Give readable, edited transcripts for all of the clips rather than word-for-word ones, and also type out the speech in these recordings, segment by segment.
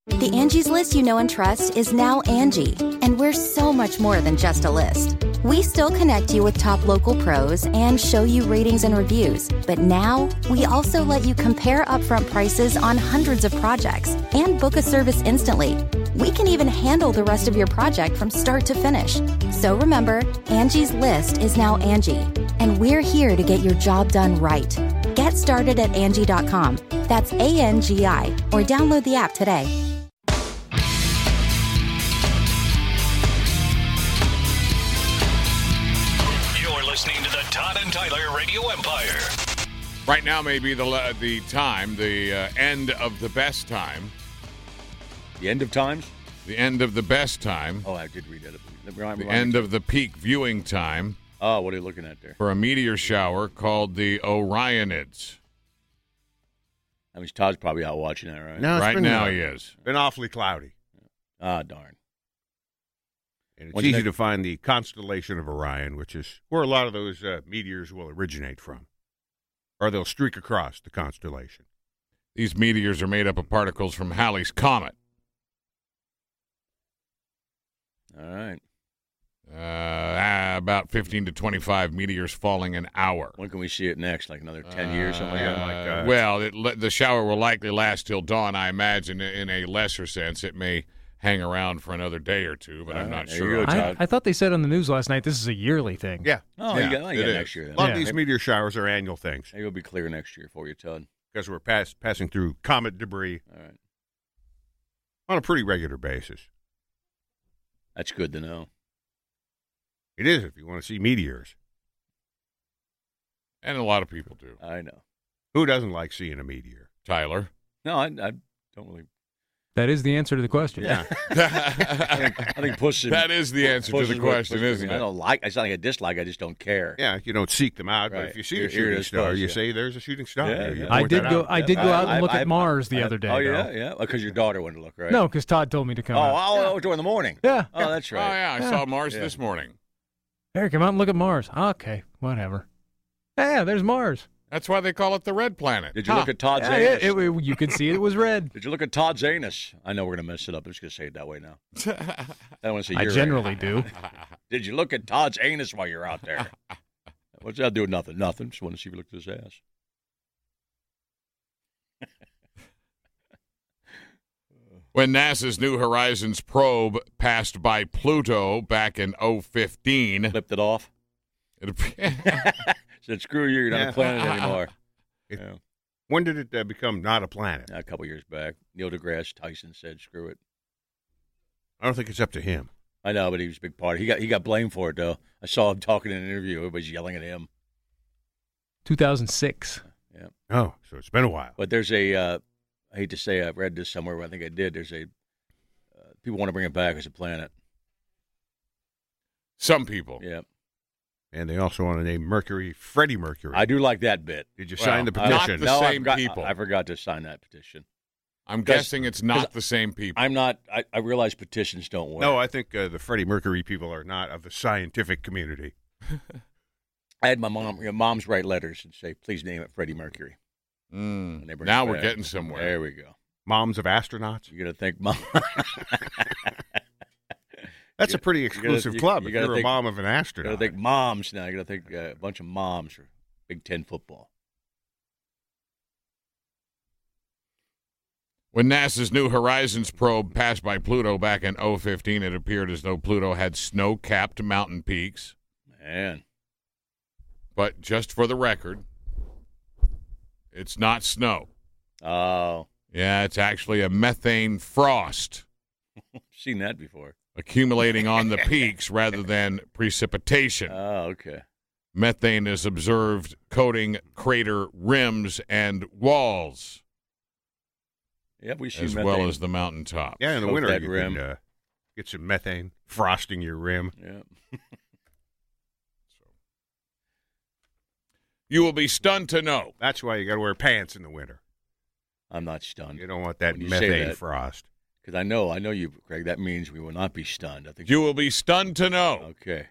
The Angie's List you know and trust is now Angie, and we're so much more than just a list. We still connect you with top local pros and show you ratings and reviews, but now we also let you compare upfront prices on hundreds of projects and book a service instantly. We can even handle the rest of your project from start to finish. So remember, Angie's List is now Angie, and we're here to get your job done right. Get started at Angie.com. That's ANGI, or download the app today. Listening to the Todd and Tyler Radio Empire. Right now may be the end of the best time. The end of times? The end of the best time. Oh, I did read that. The end of the peak viewing time. Oh, what are you looking at there? For a meteor shower called the Orionids. I mean, Todd's probably out watching that, right? No, right now he is. Been awfully cloudy. Ah, darn. And it's easy to find the constellation of Orion, which is where a lot of those meteors will originate from. Or they'll streak across the constellation. These meteors are made up of particles from Halley's Comet. All right. About 15 to 25 meteors falling an hour. When can we see it next? Like another 10 years, something like that? Well, the shower will likely last till dawn, I imagine. In a lesser sense, it may hang around for another day or two, but I'm not sure. I thought they said on the news last night this is a yearly thing. Yeah. Oh, yeah, you got next year. Then. A lot of these meteor showers are annual things. Maybe it'll be clear next year for you, Todd. Because we're passing through comet debris on a pretty regular basis. That's good to know. It is if you want to see meteors. And a lot of people do. I know. Who doesn't like seeing a meteor? Tyler? No, I don't really. That is the answer to the question. Yeah. I think pushing. That is the answer to the question, isn't it? I don't like. It's not like I dislike. I just don't care. Yeah, you don't seek them out. Right. But if you see a shooting star, you say there's a shooting star. Yeah. I did go out and look at Mars the other day. Oh, though. yeah. Because your daughter went to look, right? No, because Todd told me to come out. During the morning. Yeah. Oh, that's right. Oh, yeah. I saw Mars this morning. Eric, come out and look at Mars. Okay, whatever. Yeah, there's Mars. That's why they call it the red planet. Did you look at Todd's anus? You could see it was red. Did you look at Todd's anus? I know we're going to mess it up. I'm just going to say it that way now. I don't want to say I generally do. Did you look at Todd's anus while you're out there? What's that do with nothing? Nothing. Just want to see if you looked at his ass. When NASA's New Horizons probe passed by Pluto back in 2015. Flipped it off? Said, screw you, you're not a planet anymore. When did it become not a planet? A couple years back. Neil deGrasse Tyson said, screw it. I don't think it's up to him. I know, but he was a big part. He got blamed for it, though. I saw him talking in an interview. Everybody's yelling at him. 2006. Yeah. Oh, so it's been a while. But there's I hate to say I read this somewhere, but I think I did. There's people want to bring it back as a planet. Some people. Yeah. And they also want to name Mercury Freddie Mercury. I do like that bit. Did you sign the petition? Not the same people. I forgot to sign that petition. I'm guessing it's not the same people. I'm not. I realize petitions don't work. No, I think the Freddie Mercury people are not of the scientific community. I had my moms write letters and say, please name it Freddie Mercury. Now we're getting somewhere. There we go. Moms of astronauts? You're going to think mom. That's a pretty exclusive club if you're a mom of an astronaut. You got to think moms now. You got to think a bunch of moms for Big Ten football. When NASA's New Horizons probe passed by Pluto back in 2015, it appeared as though Pluto had snow-capped mountain peaks. Man. But just for the record, it's not snow. Oh. Yeah, it's actually a methane frost. Seen that before. Accumulating on the peaks rather than precipitation. Oh, okay. Methane is observed coating crater rims and walls. Yeah, we see as methane. Well as the mountaintop. Yeah, in the winter you can get some methane frosting your rim. Yeah. You will be stunned to know. That's why you got to wear pants in the winter. I'm not stunned. You don't want that methane frost. Because I know you, Craig. That means we will not be stunned. I think you will be stunned to know. Okay.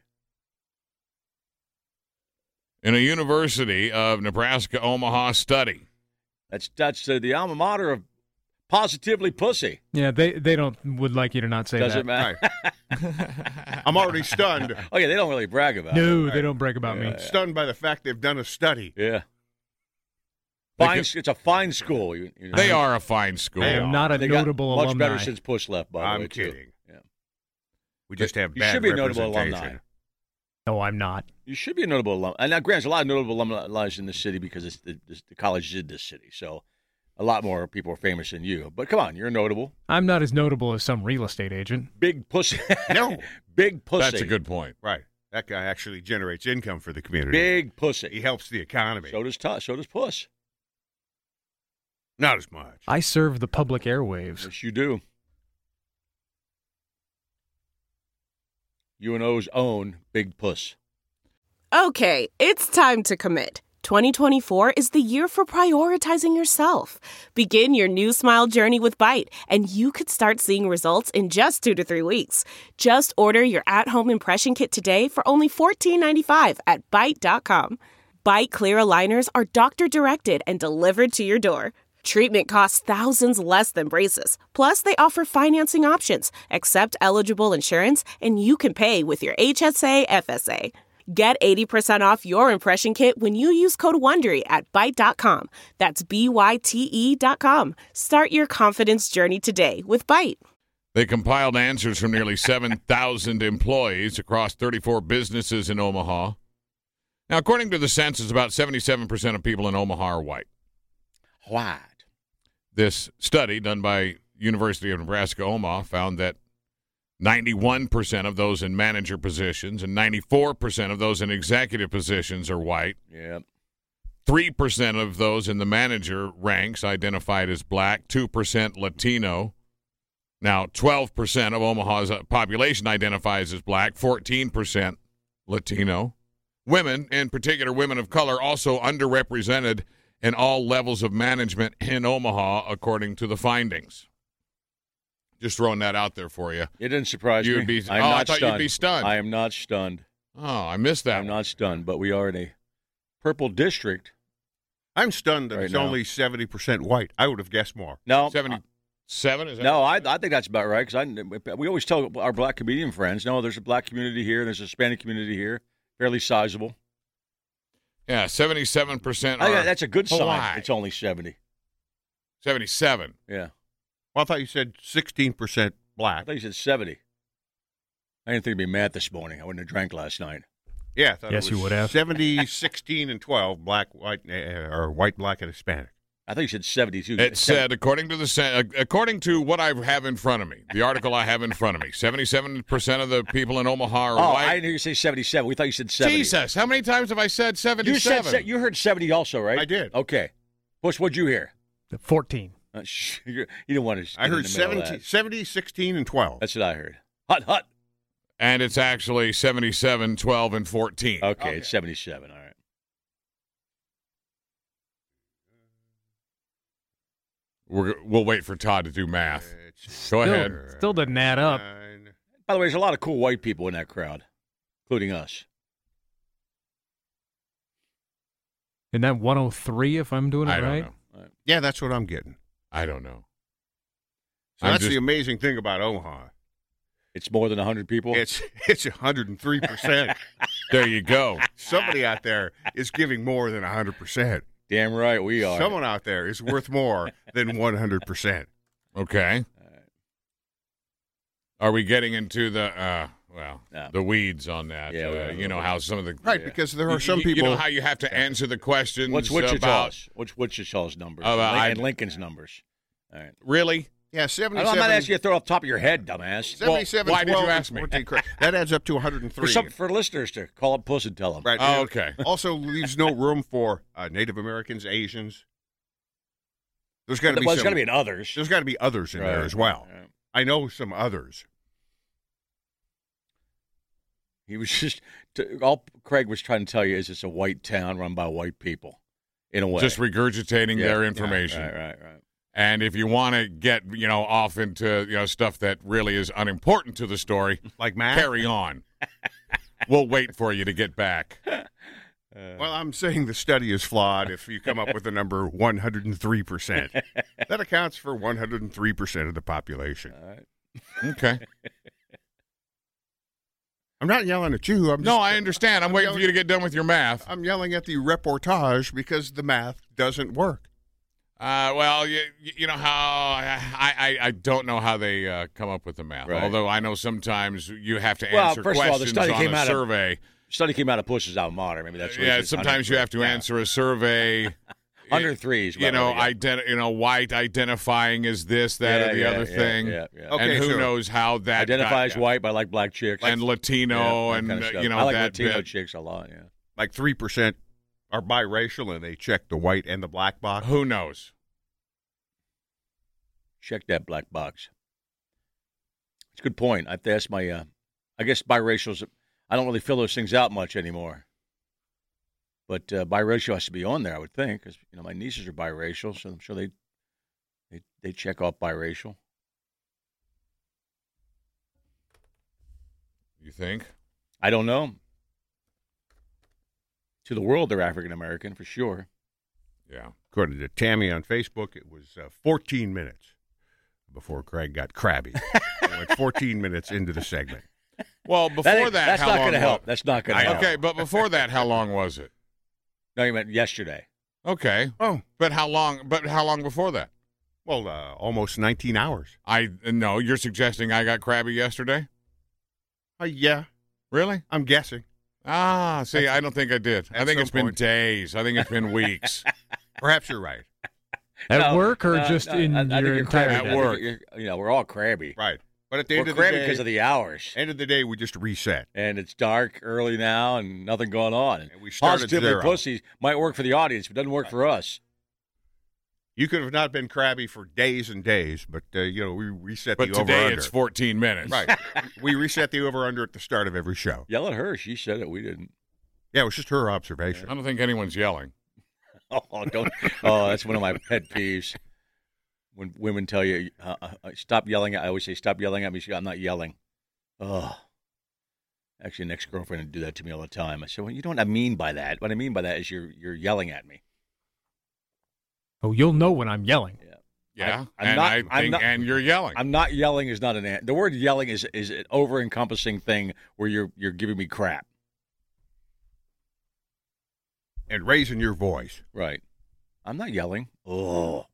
In a University of Nebraska Omaha study. That's the alma mater of Positively pussy. Yeah, they would like you to not say that. Doesn't matter. Right. I'm already stunned. Oh, yeah, they don't really brag about it. No, they don't brag about me. Stunned by the fact they've done a study. Yeah. It's a fine school. You know. They are a fine school. I am not a They got notable much alumni. better since Push left, by the way. I'm too. kidding. Yeah. We just have You bad should be a notable representation. alumni. No, I'm not. You should be a notable alumni. And now, granted, there's a lot of notable alumni in this city because the college is in this city. So a lot more people are famous than you. But come on, you're notable. I'm not as notable as some real estate agent. Big pussy. No. Big pussy. That's a good point. Right. That guy actually generates income for the community. Big He pussy. helps the economy. So does Puss. Not as much. I serve the public airwaves. Yes, you do. UNO's own Big Puss. Okay, it's time to commit. 2024 is the year for prioritizing yourself. Begin your new smile journey with Byte, and you could start seeing results in just 2 to 3 weeks. Just order your at-home impression kit today for only $14.95 at Byte.com. Byte Clear aligners are doctor-directed and delivered to your door. Treatment costs thousands less than braces. Plus, they offer financing options, accept eligible insurance, and you can pay with your HSA FSA. Get 80% off your impression kit when you use code WONDERY at Byte.com. That's BYTE.com. Start your confidence journey today with Byte. They compiled answers from nearly 7,000 employees across 34 businesses in Omaha. Now, according to the census, about 77% of people in Omaha are white. What? This study done by University of Nebraska Omaha found that 91% of those in manager positions and 94% of those in executive positions are white. Yeah. 3% of those in the manager ranks identified as black, 2% Latino. Now, 12% of Omaha's population identifies as black, 14% Latino. Women, in particular women of color, also underrepresented in all levels of management in Omaha, according to the findings. Just throwing that out there for you. It didn't surprise me. I thought you'd be stunned. I am not stunned. Oh, I missed that. I'm not stunned, but we are in a purple district. I'm stunned that Right it's now. only 70% white. I would have guessed more. No, 77, is that? no, I think that's about right. Because we always tell our black comedian friends, no, there's a black community here, there's a Hispanic community here, fairly sizable. Yeah, 77% I think are that's a good sign. white. It's only 70. 77. Yeah, Well, I thought you said 16% I black. thought you said 70. I didn't think it'd be mad this morning. I wouldn't have drank last night. Yeah, I thought Yes, it was you would have. 70, 16, and 12, black, white, or white, black, and Hispanic. I think you said 72. It said, according to what I have in front of me, the article I have in front of me, 77% of the people in Omaha are Oh, white. I didn't hear you say 77. We thought you said 70. Jesus, how many times have I said 77? You heard 70 also, right? I did. Okay. Bush, what'd you hear? 14. You didn't want to. I heard 70, 16, and 12. That's what I heard. Hut. And it's actually 77, 12, and 14. Okay, it's 77. All right. We'll wait for Todd to do math. It's Go ahead. Still doesn't add up. 9. By the way, there's a lot of cool white people in that crowd, including us. Isn't that 103 if I'm doing it I don't right? know. Yeah, that's what I'm getting. I don't know. So that's the amazing thing about Omaha. It's more than 100 people. It's 103%. There you go. Somebody out there is giving more than 100%. Damn right we are. Someone out there is worth more than 100%. Okay. Are we getting into the No. the weeds on that? Yeah, you know how some of the Right, Yeah. because there are you- some you people. know how you have to answer the questions What's about Wichita's? What's Wichita's numbers? And Lincoln's numbers. All right. really. Yeah, I'm 77. not asking you to throw off the top of your head, dumbass. 77, why did you 12, ask me? 14, correct. That adds up to 103. For listeners to call up Puss and tell them. Right. Oh, okay. Also leaves no room for Native Americans, Asians. There's got to be Well, there's some. got to be an others. There's got to be others in there Right, as well. right. I know some others. He was just all Craig was trying to tell you is it's a white town run by white people, in a way. Just regurgitating Yeah, their yeah, information. Right. And if you want to get off into stuff that really is unimportant to the story, Like Matt. carry on. We'll wait for you to get back. Well, I'm saying the study is flawed if you come up with the number 103%. That accounts for 103% of the population. All right. Okay. I'm not yelling at you. I understand. I'm waiting for you to get done with your math. I'm yelling at the reportage because the math doesn't work. Well, you know how I don't know how they come up with the math. Right. Although I know sometimes you have to answer first of all, the questions study on came a out survey. Study came out of Push's alma mater. Maybe that's what Sometimes you have to answer a survey. Under threes. White identifying as this, that, or the other thing. Yeah. Okay, and who knows how that identifies white, but I like black chicks. and Latino, that and kind of stuff. you know I like that Latino bit. chicks a lot. Yeah. Like 3% are biracial, and they check the white and the black box. Who knows? Check that black box. It's a good point. I have to ask my. I guess biracials. I don't really fill those things out much anymore. But biracial has to be on there, I would think, because my nieces are biracial, so I'm sure they check off biracial. You think? I don't know. To the world, they're African American for sure. Yeah. According to Tammy on Facebook, it was 14 minutes before Craig got crabby. We went 14 minutes into the segment. Well, before that's how not long going to help. was- That's not going to help. Okay, but before that, how long was it? No, you meant yesterday. Okay. Oh, But how long before that? well, almost 19 hours. No, you're suggesting I got crabby yesterday? Yeah, Really? I'm guessing. See, I don't think I did. I at think some it's been point. days. I think it's been weeks. Perhaps you're right. At work or just in I think your you're entire crabby. At day? I think work. we're all crabby. Right. But at the end We're of the crabby day, because of the hours. end of the day, we just reset. And it's dark early now and nothing going on. And we started Positively zero. pussy might work for the audience, but doesn't work for us. You could have not been crabby for days and days, but we reset But the today over-under. it's 14 minutes. Right. We reset the over-under at the start of every show. Yell at her. She said it. We didn't. Yeah, it was just her observation. I don't think anyone's yelling. Oh, don't. Oh, that's one of my pet peeves. When women tell you, stop yelling. I always say, stop yelling at me. She goes, I'm not yelling. Oh. Actually, an ex-girlfriend would do that to me all the time. I said, well, you know what I mean by that? What I mean by that is you're yelling at me. Oh, you'll know when I'm yelling. Yeah, I'm not- and you're yelling. I'm not yelling is not an. The word yelling is an over-encompassing thing where you're giving me crap. And raising your voice. Right. I'm not yelling. Oh.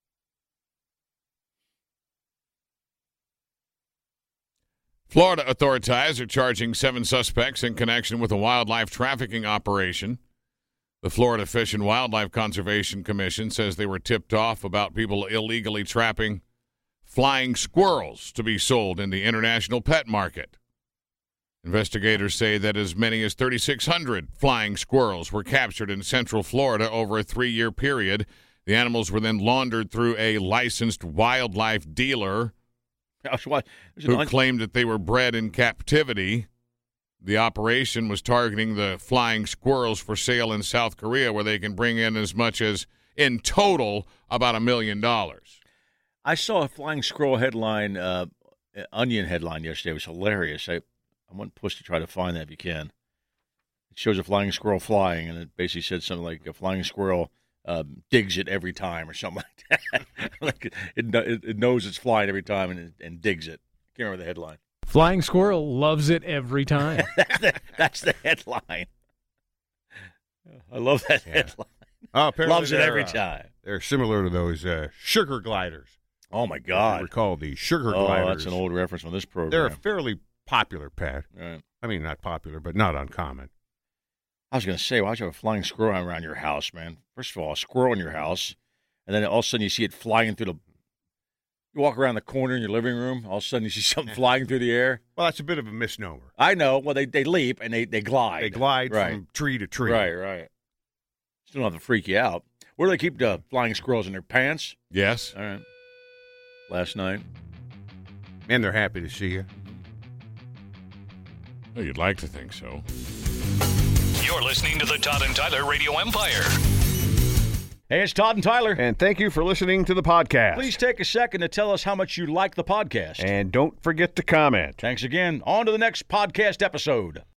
Florida authorities are charging 7 suspects in connection with a wildlife trafficking operation. The Florida Fish and Wildlife Conservation Commission says they were tipped off about people illegally trapping flying squirrels to be sold in the international pet market. Investigators say that as many as 3,600 flying squirrels were captured in Central Florida over a 3-year period. The animals were then laundered through a licensed wildlife dealer who claimed that they were bred in captivity. The operation was targeting the flying squirrels for sale in South Korea, where they can bring in as much as, in total, about $1 million. I saw a flying squirrel headline, Onion headline yesterday. It was hilarious. I want Push to try to find that if you can. It shows a flying squirrel flying, and it basically said something like a flying squirrel digs it every time or something like that. Like it knows it's flying every time and digs it. I can't remember the headline. Flying squirrel loves it every time. That's the headline. I love that headline. Oh, apparently Loves it they're, every time. They're similar to those sugar gliders. Oh, my If God. you recall the sugar gliders. That's an old reference from this program. They're a fairly popular pet. Right. I mean, not popular, but not uncommon. I was going to say, why'd you have a flying squirrel around your house, man? First of all, a squirrel in your house, and then all of a sudden you see it flying through the... You walk around the corner in your living room, all of a sudden you see something flying through the air. Well, that's a bit of a misnomer. I know. Well, they leap and they glide. They glide Right. from tree to tree. Right. Still don't have to freak you out. Where do they keep the flying squirrels? In their pants? Yes. All right. Last night. And they're happy to see you. Well, you'd like to think so. You're listening to the Todd and Tyler Radio Empire. Hey, it's Todd and Tyler. And thank you for listening to the podcast. Please take a second to tell us how much you like the podcast. And don't forget to comment. Thanks again. On to the next podcast episode.